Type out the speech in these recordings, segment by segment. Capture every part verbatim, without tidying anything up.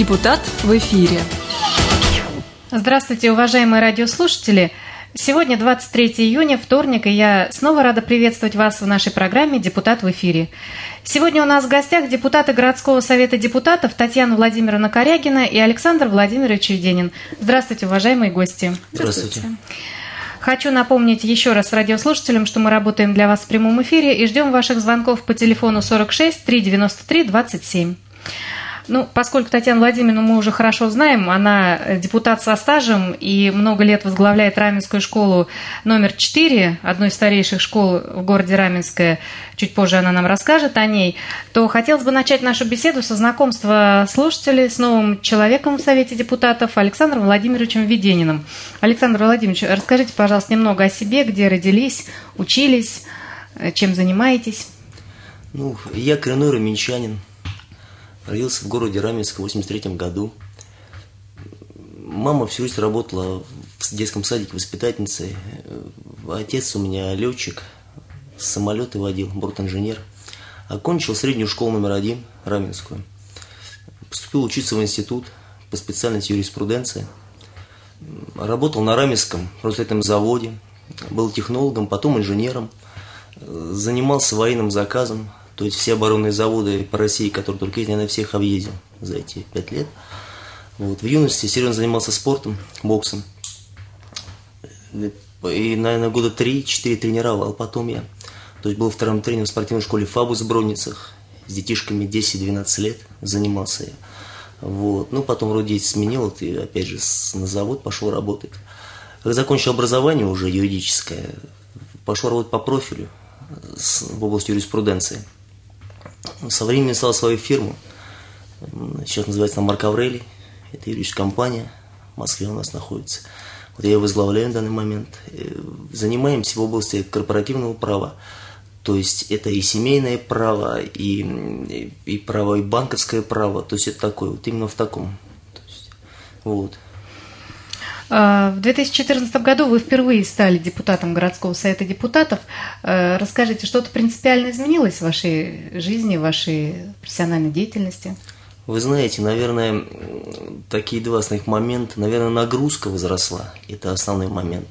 Депутат в эфире. Здравствуйте, уважаемые радиослушатели. Сегодня двадцать третьего июня, вторник, и я снова рада приветствовать вас в нашей программе «Депутат в эфире». Сегодня у нас в гостях депутаты городского совета депутатов Татьяна Владимировна Корягина и Александр Владимирович Юденин. Здравствуйте, уважаемые гости. Здравствуйте. Хочу напомнить еще раз радиослушателям, что мы работаем для вас в прямом эфире и ждем ваших звонков по телефону сорок шесть триста девяносто три двадцать семь. Ну, поскольку Татьяну Владимировну мы уже хорошо знаем, она депутат со стажем и много лет возглавляет Раменскую школу номер четыре, одну из старейших школ в городе Раменское, чуть позже она нам расскажет о ней, то хотелось бы начать нашу беседу со знакомства слушателей с новым человеком в Совете депутатов Александром Владимировичем Юдениным. Александр Владимирович, расскажите, пожалуйста, немного о себе, где родились, учились, чем занимаетесь. Ну, я коренной раменчанин. Родился в городе Раменск в восемьдесят третьем году. Мама всю жизнь работала в детском садике воспитательницей. Отец у меня летчик, самолеты водил, бортинженер. Окончил среднюю школу номер один, Раменскую. Поступил учиться в институт по специальности юриспруденция. Работал на Раменском просветном заводе. Был технологом, потом инженером. Занимался военным заказом. То есть все оборонные заводы по России, которые только есть, я, наверное, всех объездил за эти пять лет. Вот. В юности серьезно занимался спортом, боксом. И, наверное, года три-четыре тренировал потом я. То есть был вторым тренером в спортивной школе «Фабус» в Бронницах. С детишками десять-двенадцать лет занимался я. Вот. Ну, потом вроде сменил, и опять же на завод пошел работать. Когда закончил образование уже юридическое, пошел работать по профилю в области юриспруденции. Со временем стал свою фирму, сейчас называется она Марк Аврелий, это юридическая компания, в Москве у нас находится. Вот я ее возглавляю в данный момент. Занимаемся в области корпоративного права, то есть это и семейное право, и, и право, и банковское право, то есть это такое, вот именно в таком. То есть, вот. В две тысячи четырнадцатом году вы впервые стали депутатом городского совета депутатов. Расскажите, что-то принципиально изменилось в вашей жизни, в вашей профессиональной деятельности? Вы знаете, наверное, такие два основных момента. Наверное, нагрузка возросла, это основной момент.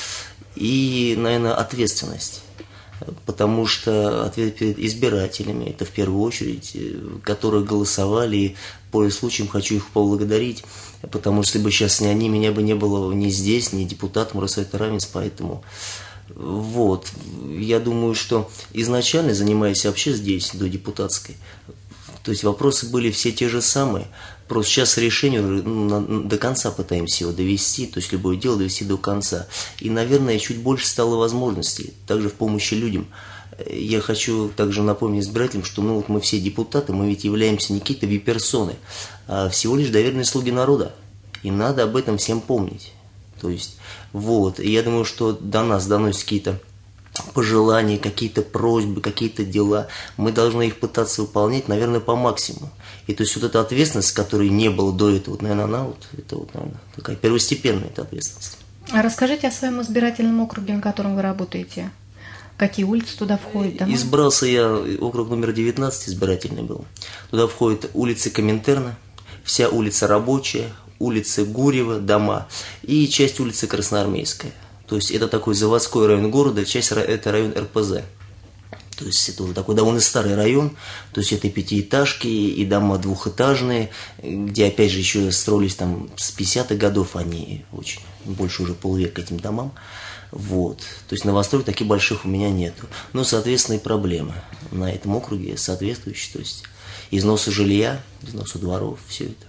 И, наверное, ответственность. Потому что ответ перед избирателями, это в первую очередь, которые голосовали, и пользуясь случаем хочу их поблагодарить, потому что если бы сейчас не они, меня бы не было ни здесь, ни депутатом Россовета Раменск, поэтому вот, я думаю, что изначально, занимаясь вообще здесь, до депутатской, то есть вопросы были все те же самые, просто сейчас решение ну, до конца пытаемся его довести, то есть любое дело довести до конца. И, наверное, чуть больше стало возможностей, также в помощи людям. Я хочу также напомнить избирателям, что ну, вот мы все депутаты, мы ведь являемся не какие-то вип-персоны, а всего лишь доверенные слуги народа. И надо об этом всем помнить. То есть, вот, и я думаю, что до нас доносятся какие-то пожелания, какие-то просьбы, какие-то дела, мы должны их пытаться выполнять, наверное, по максимуму. И то есть вот эта ответственность, которой не было до этого, вот, наверное, она вот, это вот, наверное, такая первостепенная эта ответственность. А расскажите о своем избирательном округе, на котором вы работаете. Какие улицы туда входят? Дома? Избрался я, округ номер девятнадцать избирательный был. Туда входят улицы Коминтерна, вся улица Рабочая, улица Гурьева, дома и часть улицы Красноармейская. То есть это такой заводской район города, часть это район эр пэ зэ. То есть это такой довольно старый район, то есть это пятиэтажки и дома двухэтажные, где опять же еще строились там с пятидесятых годов, они очень, больше уже полвека этим домам. Вот. То есть новостроек таких больших у меня нету. Но, соответственно, и проблемы на этом округе соответствующие, то есть износы жилья, износы дворов, все это.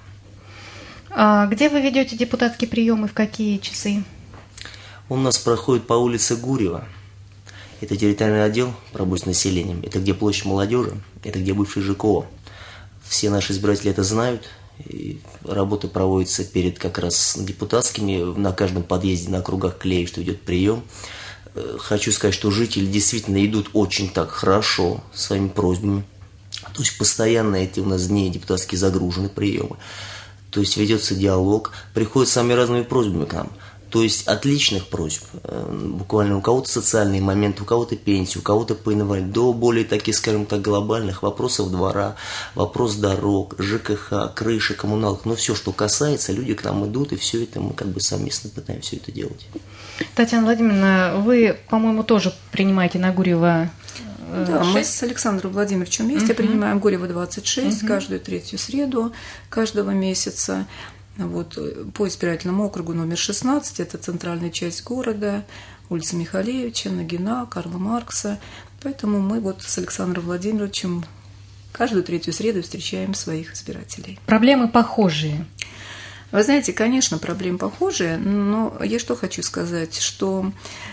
А где вы ведете депутатские приемы, в какие часы? Он у нас проходит по улице Гурьева. Это территориальный отдел по работе с населением. Это где площадь молодежи, это где бывший жэ ка о. Все наши избиратели это знают. И работа проводится перед как раз депутатскими. На каждом подъезде на округах клеят, что идет прием. Хочу сказать, что жители действительно идут очень так хорошо своими просьбами. То есть постоянно эти у нас дни депутатские загружены приемы. То есть ведется диалог, приходят самыми разными просьбами к нам. То есть от личных просьб, буквально у кого-то социальные моменты, у кого-то пенсии, у кого-то по инвалидности, до более таких, скажем так, глобальных вопросов двора, вопрос дорог, ЖКХ, крыши, коммуналок, ну все, что касается, люди к нам идут, и все это мы как бы совместно пытаемся все это делать. Татьяна Владимировна, вы, по-моему, тоже принимаете на Гурьева Да, шесть. Мы с Александром Владимировичем вместе uh-huh. принимаем Гурьева двадцать шесть uh-huh. каждую третью среду каждого месяца. Вот, по избирательному округу номер шестнадцать, это центральная часть города, улица Михалевича, Нагина, Карла Маркса. Поэтому мы вот с Александром Владимировичем каждую третью среду встречаем своих избирателей. Проблемы похожие. Вы знаете, конечно, проблемы похожие, но я что хочу сказать, что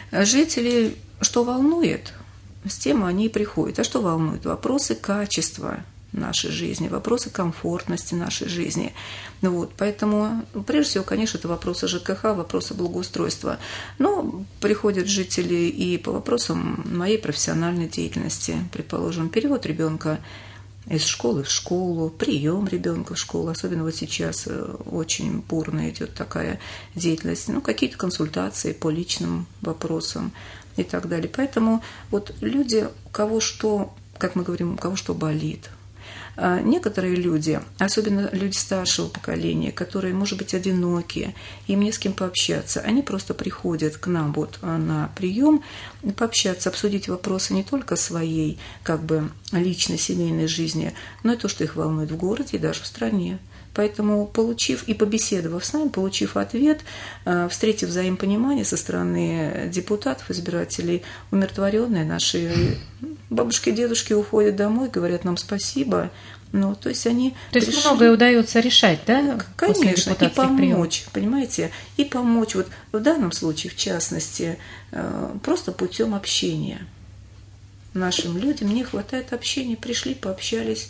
жители, что волнует, с тем они и приходят. А что волнует? Вопросы качества нашей жизни, вопросы комфортности нашей жизни. Вот, поэтому, прежде всего, конечно, это вопросы ЖКХ, вопросы благоустройства. Но приходят жители и по вопросам моей профессиональной деятельности. Предположим, перевод ребенка из школы в школу, прием ребенка в школу, особенно вот сейчас очень бурно идет такая деятельность, ну, какие-то консультации по личным вопросам и так далее. Поэтому вот люди, у кого что, как мы говорим, у кого что болит. Некоторые люди, особенно люди старшего поколения, которые, может быть, одиноки, им не с кем пообщаться, они просто приходят к нам вот на прием пообщаться, обсудить вопросы не только своей как бы личной семейной жизни, но и то, что их волнует в городе и даже в стране. Поэтому, получив и побеседовав с нами, получив ответ, встретив взаимопонимание со стороны депутатов, избирателей, умиротворенные наши бабушки и дедушки уходят домой, говорят нам спасибо. Ну, то есть они То есть пришли... многое удается решать, да? Конечно, и помочь, приемов. Понимаете, и помочь. Вот в данном случае, в частности, просто путем общения. Нашим людям не хватает общения, пришли, пообщались.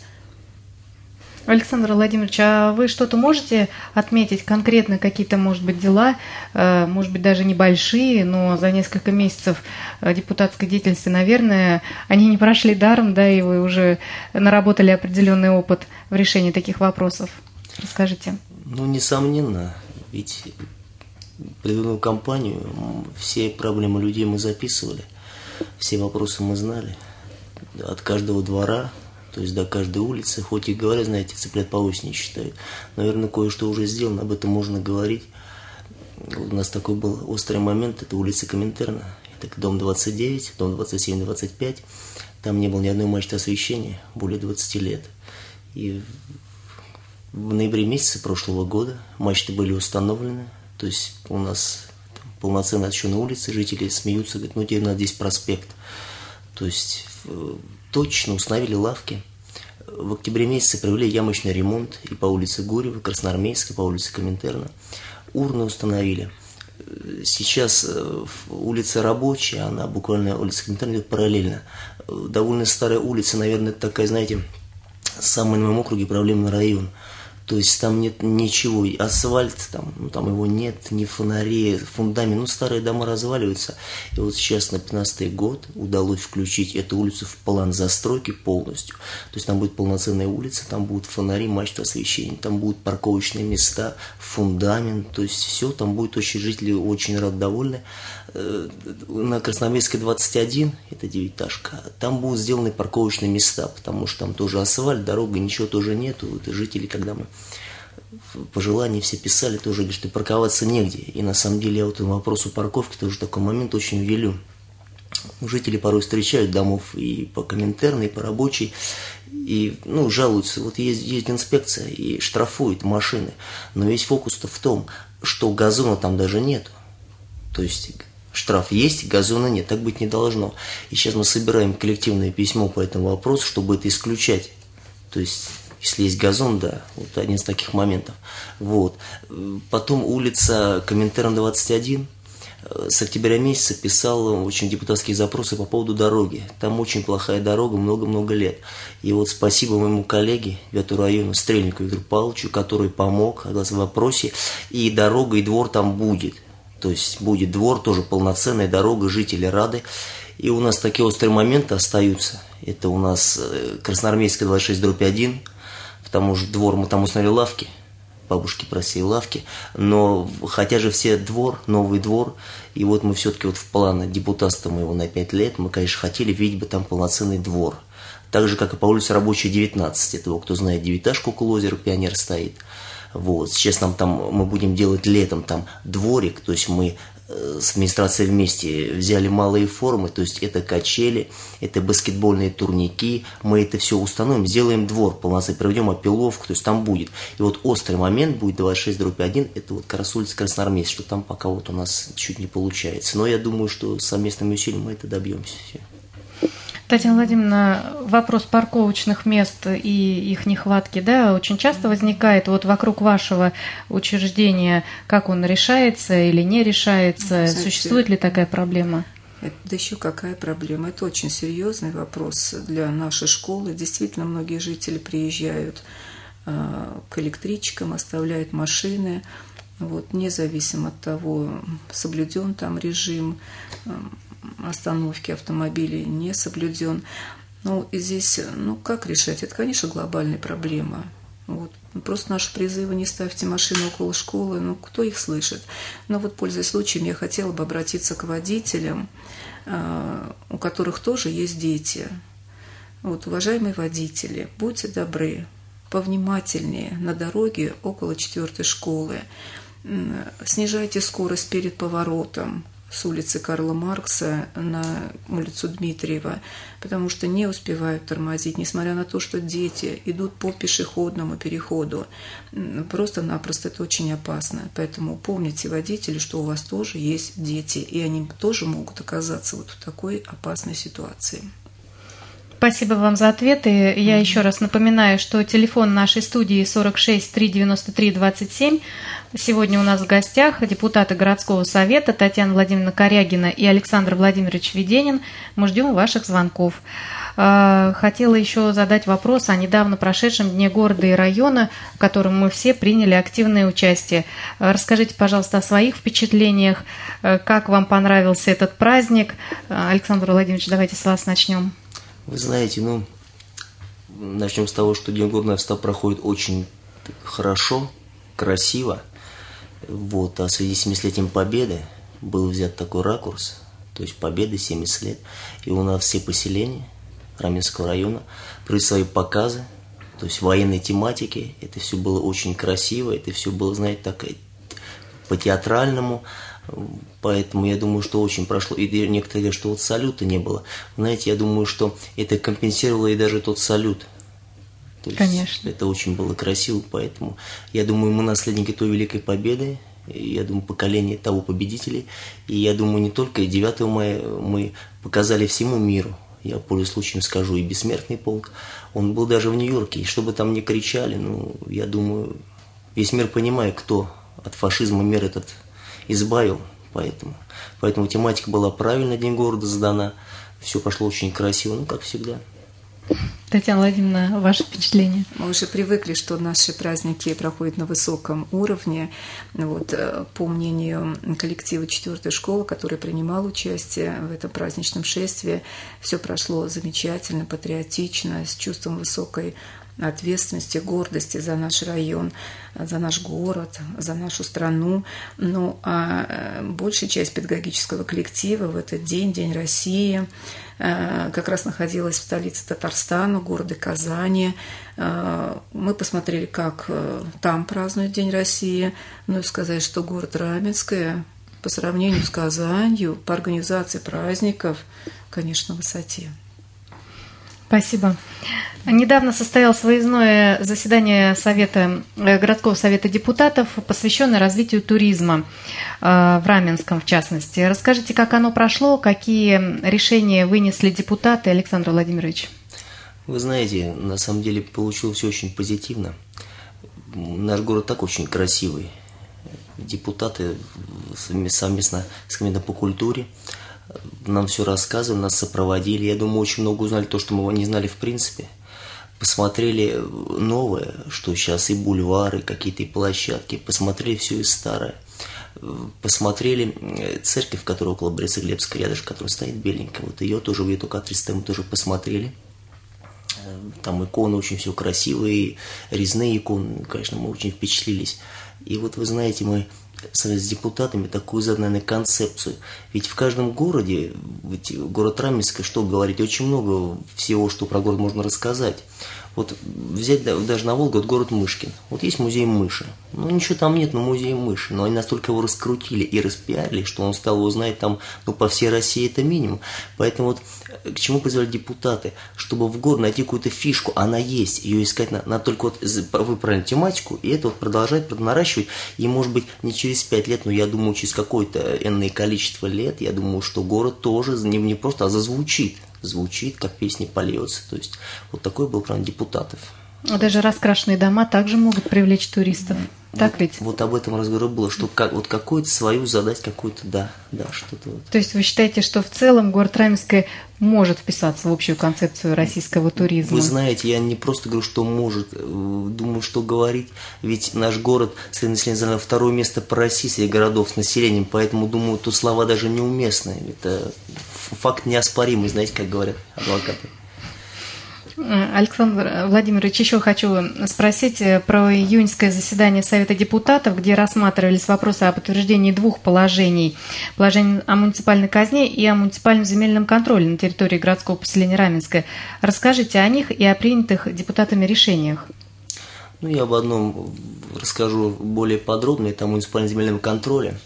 Александр Владимирович, а вы что-то можете отметить конкретно, какие-то, может быть, дела, может быть, даже небольшие, но за несколько месяцев депутатской деятельности, наверное, они не прошли даром, да, и вы уже наработали определенный опыт в решении таких вопросов. Расскажите. Ну, несомненно, ведь предвыборную кампанию все проблемы людей мы записывали, все вопросы мы знали, от каждого двора, то есть до каждой улицы, хоть и говорят, знаете, цыплят по осени считают. Наверное, кое-что уже сделано, об этом можно говорить. У нас такой был острый момент, это улица Коминтерна, это дом двадцать девять, дом двадцать семь, двадцать пять. Там не было ни одной мачты освещения более двадцати лет. И в ноябре месяце прошлого года мачты были установлены, то есть у нас там полноценно освещенные улицы, жители смеются, говорят, ну теперь надо здесь проспект. То есть точно установили лавки. В октябре месяце провели ямочный ремонт и по улице Гурьева, Красноармейской, по улице Коминтерна. Урны установили. Сейчас улица Рабочая, она буквально, улица Коминтерна идет параллельно. Довольно старая улица, наверное, это такая, знаете, самый на моем округе проблемный район. То есть там нет ничего, асфальт, там, ну, там его нет, ни фонарей, фундамент, ну старые дома разваливаются. И вот сейчас на пятнадцатый год удалось включить эту улицу в план застройки полностью. То есть там будет полноценная улица, там будут фонари, мачты освещения, там будут парковочные места, фундамент, то есть все, там будет очень жители очень рады, довольны. На Красноармейской двадцать один, это девятиэтажка, там будут сделаны парковочные места, потому что там тоже асфальт, дорога, ничего тоже нету. Вот жители, когда мы пожелания все писали, тоже говорят, что парковаться негде. И на самом деле я вот по вопросу парковки тоже такой момент очень велю. Жители порой встречают домов и по Коминтерной, и по Рабочей, и ну, жалуются. Вот есть, есть инспекция и штрафует машины. Но весь фокус-то в том, что газона там даже нету. То есть штраф есть, газона нет, так быть не должно. И сейчас мы собираем коллективное письмо по этому вопросу, чтобы это исключать. То есть, если есть газон, да, вот один из таких моментов. Вот. Потом улица Коминтерна двадцать один. С октября месяца писал очень депутатские запросы по поводу дороги. Там очень плохая дорога, много-много лет. И вот спасибо моему коллеге, Вяту району, Стрельнику Виктору Павловичу, который помог в вопросе. И дорога, и двор там будет. То есть будет двор, тоже полноценная дорога, жители рады. И у нас такие острые моменты остаются. Это у нас Красноармейская двадцать шесть дробь один, потому что двор, мы там установили лавки. бабушки просили лавки, но хотя же все двор, новый двор, и вот мы все-таки вот в план депутатства моего на пять лет, мы, конечно, хотели видеть бы там полноценный двор. Так же, как и по улице Рабочей, девятнадцать, этого, кто знает, девятиэтажка около озера Пионер стоит. Вот. Сейчас нам там, мы будем делать летом там дворик, то есть мы с администрацией вместе взяли малые формы, то есть это качели, это баскетбольные турники, мы это все установим, сделаем двор полноценный, проведем опиловку, то есть там будет. И вот острый момент будет двадцать шесть дробь один, это вот как раз улица Красноармейская, что там пока вот у нас чуть не получается. Но я думаю, что совместными усилиями мы это добьемся. Татьяна Владимировна, вопрос парковочных мест и их нехватки, да, очень часто возникает. Вот вокруг вашего учреждения, как он решается или не решается? Знаете, существует ли такая проблема? Это, да еще какая проблема? Это очень серьезный вопрос для нашей школы. Действительно, многие жители приезжают э, к электричкам, оставляют машины. Вот, независимо от того, соблюден там режим э, остановки автомобилей, не соблюден. Ну, и здесь, ну, как решать? Это, конечно, глобальная проблема. Вот. Просто наши призывы: не ставьте машины около школы, ну, кто их слышит? Но вот, пользуясь случаем, я хотела бы обратиться к водителям, у которых тоже есть дети. Вот, уважаемые водители, будьте добры, повнимательнее на дороге около четвертой школы. Снижайте скорость перед поворотом с улицы Карла Маркса на улицу Дмитриева, потому что не успевают тормозить, несмотря на то, что дети идут по пешеходному переходу. Просто-напросто это очень опасно. Поэтому помните, водители, что у вас тоже есть дети, и они тоже могут оказаться вот в такой опасной ситуации. Спасибо вам за ответы. Я еще раз напоминаю, что телефон нашей студии сорок шесть три девяносто три двадцать семь. Сегодня у нас в гостях депутаты городского совета Татьяна Владимировна Корягина и Александр Владимирович Веденин. Мы ждем ваших звонков. Хотела еще задать вопрос о недавно прошедшем Дне города и района, в котором мы все приняли активное участие. Расскажите, пожалуйста, о своих впечатлениях, как вам понравился этот праздник. Александр Владимирович, давайте с вас начнем. Вы знаете, ну, начнем с того, что День города проходит очень хорошо, красиво. Вот, а в связи с семидесятилетием Победы был взят такой ракурс, то есть Победы, семьдесят лет, и у нас все поселения Раменского района провели свои показы, то есть военной тематики. Это все было очень красиво, это все было, знаете, так по-театральному. Поэтому я думаю, что очень прошло. И некоторые говорят, что вот салюта не было. Знаете, я думаю, что это компенсировало и даже тот салют. То есть конечно. Это очень было красиво, поэтому я думаю, мы наследники той великой победы. Я думаю, поколение того победителей. И я думаю, не только девятого мая мы показали всему миру. Я, пользуясь случаем, скажу, и бессмертный полк. Он был даже в Нью-Йорке. И чтобы там не кричали, ну, я думаю, весь мир понимает, кто от фашизма мир этот избавил, поэтому, поэтому тематика была правильно, День города задана, все пошло очень красиво, ну, как всегда. Татьяна Владимировна, ваше впечатление? Мы уже привыкли, что наши праздники проходят на высоком уровне. Вот, по мнению коллектива четвертой школы, который принимал участие в этом праздничном шествии, все прошло замечательно, патриотично, с чувством высокой ответственности, гордости за наш район, за наш город, за нашу страну. Ну, а большая часть педагогического коллектива в этот день, День России, как раз находилась в столице Татарстана, городе Казани. Мы посмотрели, как там празднуют День России. Ну и сказать, что город Раменское по сравнению с Казанью по организации праздников, конечно, на высоте. Спасибо. Недавно состоялось выездное заседание Совета, городского совета депутатов, посвященное развитию туризма в Раменском, в частности. Расскажите, как оно прошло, какие решения вынесли депутаты, Александр Владимирович? Вы знаете, на самом деле получилось все очень позитивно. Наш город так очень красивый. Депутаты совместно с Комитетом по культуре нам все рассказывали, нас сопроводили. Я думаю, очень много узнали то, что мы не знали в принципе. Посмотрели новое, что сейчас и бульвары, какие-то и площадки. Посмотрели все и старое. Посмотрели церковь, которая около Борисоглебска рядышком, которая стоит беленькая. Вот ее тоже, ее только адрес мы тоже посмотрели. Там иконы очень все красивые, резные иконы, конечно, мы очень впечатлились. И вот вы знаете, мы с депутатами такую задали, наверное, концепцию. Ведь в каждом городе, ведь город Раменское, что говорить, очень много всего, что про город можно рассказать. Вот взять даже на Волгу, вот город Мышкин. Вот есть музей мыши. Ну, ничего там нет, но музей мыши. Но они настолько его раскрутили и распиарили, что он стал его знать там, ну, по всей России это минимум. Поэтому вот к чему призывали депутаты? Чтобы в городе найти какую-то фишку, она есть, ее искать на, на только вот вы правильно тематику, и это вот продолжать, наращивать. И, может быть, не через пять лет, но я думаю, через какое-то энное количество лет, я думаю, что город тоже не, не просто, а зазвучит. Звучит, как песни польется. То есть вот такой был план депутатов. Даже раскрашенные дома также могут привлечь туристов. Так вот, ведь? Вот об этом разговор было, что как, вот какую-то свою задать, какую-то, да, да, что-то вот. То есть вы считаете, что в целом город Раменское может вписаться в общую концепцию российского туризма? Вы знаете, я не просто говорю, что может, думаю, что говорить, ведь наш город среди населения занял второе место по России среди городов с населением, поэтому, думаю, тут слова даже неуместны. Это факт неоспоримый, знаете, как говорят адвокаты. Александр Владимирович, еще хочу спросить про июньское заседание Совета депутатов, где рассматривались вопросы о подтверждении двух положений. Положение о муниципальной казне и о муниципальном земельном контроле на территории городского поселения Раменское. Расскажите о них и о принятых депутатами решениях. Ну, я об одном расскажу более подробно, это о муниципальном земельном контроле.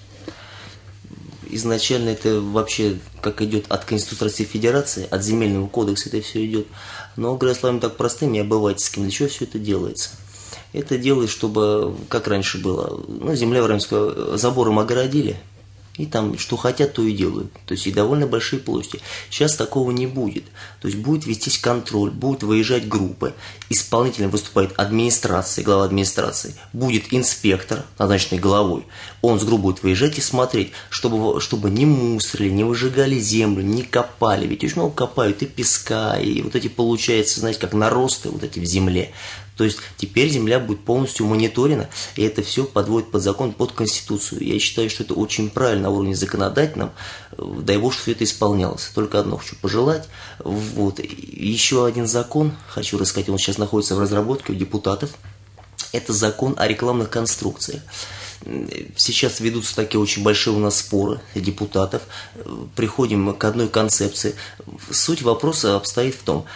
Изначально это вообще как идет от Конституции Российской Федерации, от Земельного кодекса это все идет. Но, говоря словами так простыми и обывательскими, для чего все это делается? Это делается, чтобы, как раньше было, ну, земля в Раменском забором огородили, и там что хотят, то и делают. То есть и довольно большие площади. Сейчас такого не будет. То есть будет вестись контроль, будут выезжать группы, исполнительно выступает администрация, глава администрации, будет инспектор, назначенный главой. Он с группой будет выезжать и смотреть, чтобы, чтобы не мусорили, не выжигали землю, не копали. Ведь очень много копают и песка, и вот эти, получается, знаете, как наросты вот эти в земле. То есть теперь земля будет полностью мониторена, и это все подводит под закон, под Конституцию. Я считаю, что это очень правильно на уровне законодательном. Дай Бог, что все это исполнялось. Только одно хочу пожелать. Вот. Еще один закон, хочу рассказать, он сейчас находится в разработке у депутатов. Это закон о рекламных конструкциях. Сейчас ведутся такие очень большие у нас споры депутатов. Приходим к одной концепции. Суть вопроса обстоит в том,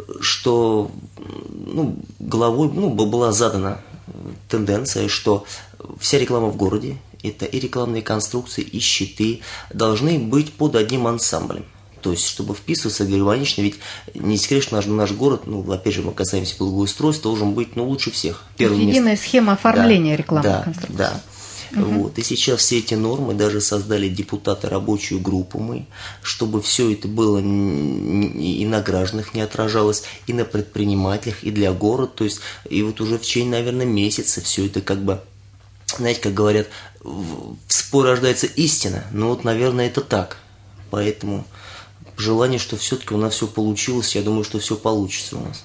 что ну, главой ну, была задана тенденция, что вся реклама в городе, это и рекламные конструкции, и щиты, должны быть под одним ансамблем. То есть, чтобы вписываться гармонично, ведь не секрет, что наш, наш город, ну, опять же, мы касаемся благоустройства, должен быть, ну, лучше всех. Единая место. Схема оформления да, рекламных да, конструкций. Да, угу. Вот. И сейчас все эти нормы, даже создали депутаты рабочую группу мы, чтобы все это было и на гражданах не отражалось, и на предпринимателях, и для города. То есть, и вот уже в течение, наверное, месяца все это как бы, знаете, как говорят, в споре рождается истина. Ну, вот, наверное, это так. Поэтому желание, что все-таки у нас все получилось, я думаю, что все получится у нас.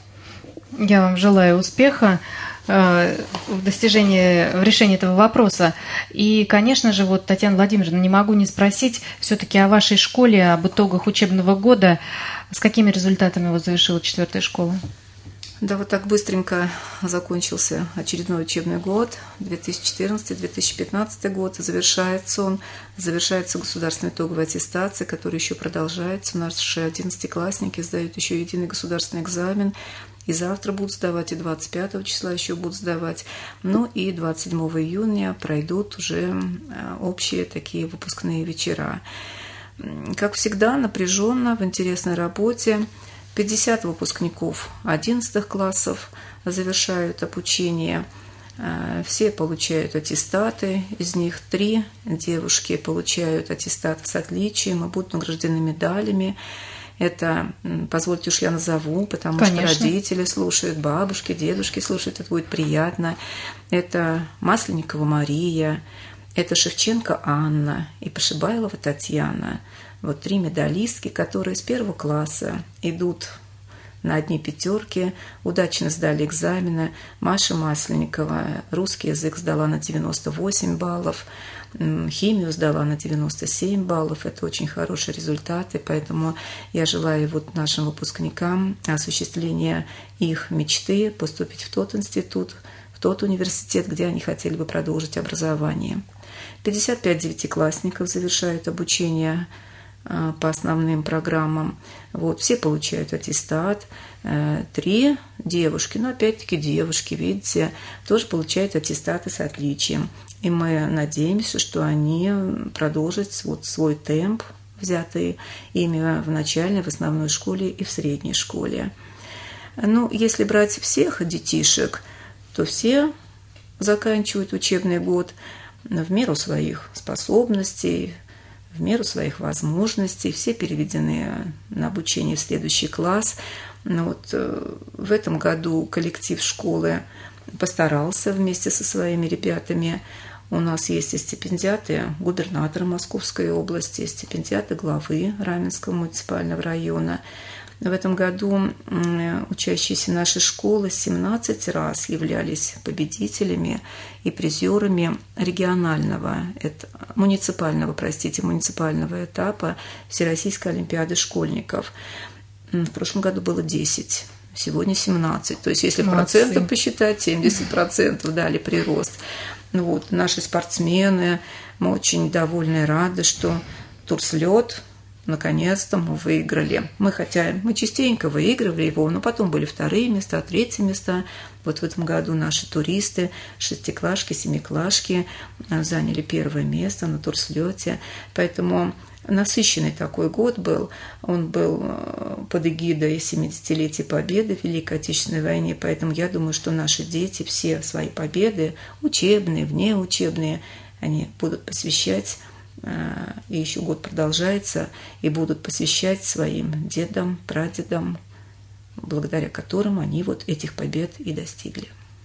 Я вам желаю успеха в достижении, в решении этого вопроса. И, конечно же, вот, Татьяна Владимировна, не могу не спросить все-таки о вашей школе, об итогах учебного года. С какими результатами вот завершила четвертая школа? Да, вот так быстренько закончился очередной учебный год, две тысячи четырнадцатый — две тысячи пятнадцатый год, завершается он, завершается государственная итоговая аттестация, которая еще продолжается. У нас одиннадцатиклассники сдают еще единый государственный экзамен, и завтра будут сдавать, и двадцать пятого числа еще будут сдавать, ну и двадцать седьмого июня пройдут уже общие такие выпускные вечера. Как всегда, напряженно, в интересной работе. пятьдесят выпускников одиннадцатых классов завершают обучение. Все получают аттестаты, из них три девушки получают аттестат с отличием и будут награждены медалями. Это, позвольте уж я назову, потому Конечно. Что родители слушают, бабушки, дедушки слушают, это будет приятно. Это Масленникова Мария, это Шевченко Анна и Пошибайлова Татьяна. Вот три медалистки, которые с первого класса идут на одни пятерки, удачно сдали экзамены. Маша Масленникова русский язык сдала на девяносто восемь баллов, химию сдала на девяносто семь баллов. Это очень хорошие результаты, поэтому я желаю вот нашим выпускникам осуществления их мечты поступить в тот институт, в тот университет, где они хотели бы продолжить образование. пятьдесят пять девятиклассников завершают обучение по основным программам. Вот, все получают аттестат. Три девушки, но опять-таки девушки, видите, тоже получают аттестаты с отличием. И мы надеемся, что они продолжат вот свой темп, взятый ими в начальной, в основной школе и в средней школе. Ну, если брать всех детишек, то все заканчивают учебный год в меру своих способностей, в меру своих возможностей, все переведены на обучение в следующий класс. Но вот в этом году коллектив школы постарался вместе со своими ребятами. У нас есть и стипендиаты губернатора Московской области, и стипендиаты главы Раменского муниципального района. В этом году учащиеся нашей школы семнадцать раз являлись победителями и призерами регионального, это, муниципального, простите, муниципального этапа Всероссийской олимпиады школьников. В прошлом году было десять, сегодня семнадцать. То есть, если в процентах посчитать, семьдесят процентов дали прирост. Ну вот, наши спортсмены, мы очень довольны и рады, что турслет наконец-то мы выиграли. Мы хотя мы частенько выигрывали его, но потом были вторые места, третьи места. Вот в этом году наши туристы, шестиклашки, семиклашки заняли первое место на турслете. Поэтому насыщенный такой год был. Он был под эгидой семидесятилетия Победы в Великой Отечественной войне. Поэтому я думаю, что наши дети все свои победы, учебные, внеучебные, они будут посвящать, и еще год продолжается, и будут посвящать своим дедам, прадедам, благодаря которым они вот этих побед и достигли.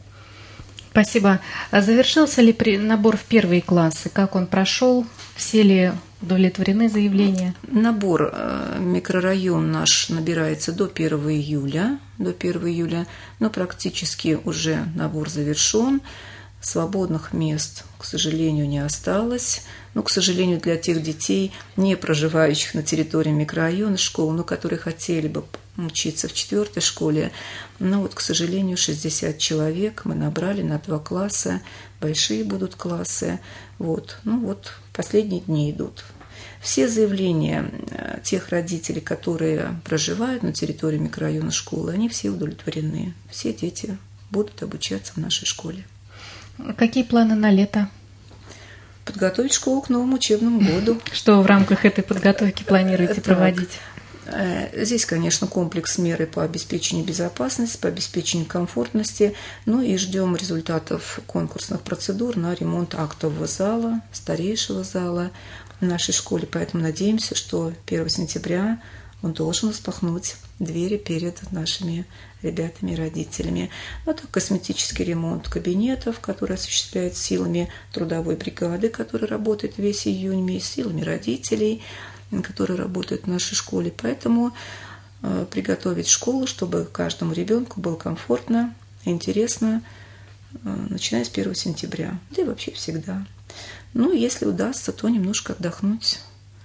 Спасибо. А завершился ли набор в первые классы? Как он прошел? Все ли удовлетворены заявления? Набор, микрорайон наш набирается до первого июля, до первого июля, но практически уже набор завершен. Свободных мест, к сожалению, не осталось. Ну, к сожалению, для тех детей, не проживающих на территории микрорайона школ, но которые хотели бы учиться в четвертой школе. Но вот, к сожалению, шестьдесят человек мы набрали на два класса. Большие будут классы. Вот. Ну вот, последние дни идут. Все заявления тех родителей, которые проживают на территории микрорайона школы, они все удовлетворены. Все дети будут обучаться в нашей школе. Какие планы на лето? Подготовить школу к новому учебному году. Что в рамках этой подготовки планируете так проводить? Здесь, конечно, комплекс меры по обеспечению безопасности, по обеспечению комфортности. Ну и ждем результатов конкурсных процедур на ремонт актового зала, старейшего зала в нашей школе. Поэтому надеемся, что первого сентября он должен распахнуть двери перед нашими ребятами и родителями. Это косметический ремонт кабинетов, который осуществляется силами трудовой бригады, которая работает весь июнь месяц, силами родителей, которые работают в нашей школе. Поэтому э, приготовить школу, чтобы каждому ребенку было комфортно, интересно, э, начиная с первого сентября, да и вообще всегда. Ну, если удастся, то немножко отдохнуть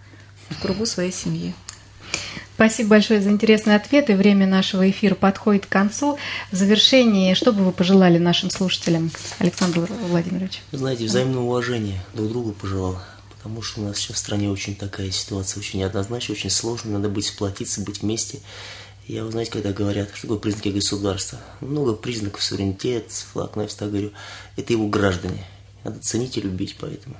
в кругу своей семьи. Спасибо большое за интересные ответы. Время нашего эфира подходит к концу. В завершении, что бы вы пожелали нашим слушателям, Александр Владимирович? Вы знаете, взаимное уважение друг другу пожелал, потому что у нас сейчас в стране очень такая ситуация, очень неоднозначная, очень сложная. Надо быть сплотиться, быть вместе. Я, вы знаете, когда говорят, что такое признаки государства, много признаков: суверенитет, флаг, но я всегда говорю, это его граждане. Надо ценить и любить, поэтому.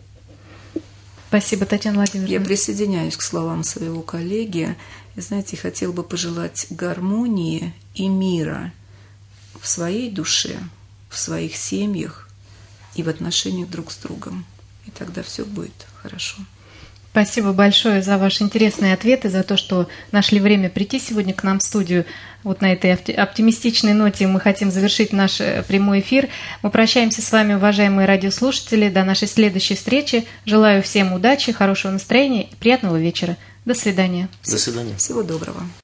Спасибо, Татьяна Владимировна. Я присоединяюсь к словам своего коллеги. И, знаете, хотела бы пожелать гармонии и мира в своей душе, в своих семьях и в отношениях друг с другом. И тогда все будет хорошо. Спасибо большое за ваши интересные ответы, за то, что нашли время прийти сегодня к нам в студию. Вот на этой оптимистичной ноте мы хотим завершить наш прямой эфир. Мы прощаемся с вами, уважаемые радиослушатели, до нашей следующей встречи. Желаю всем удачи, хорошего настроения и приятного вечера. До свидания. До свидания. Всего доброго.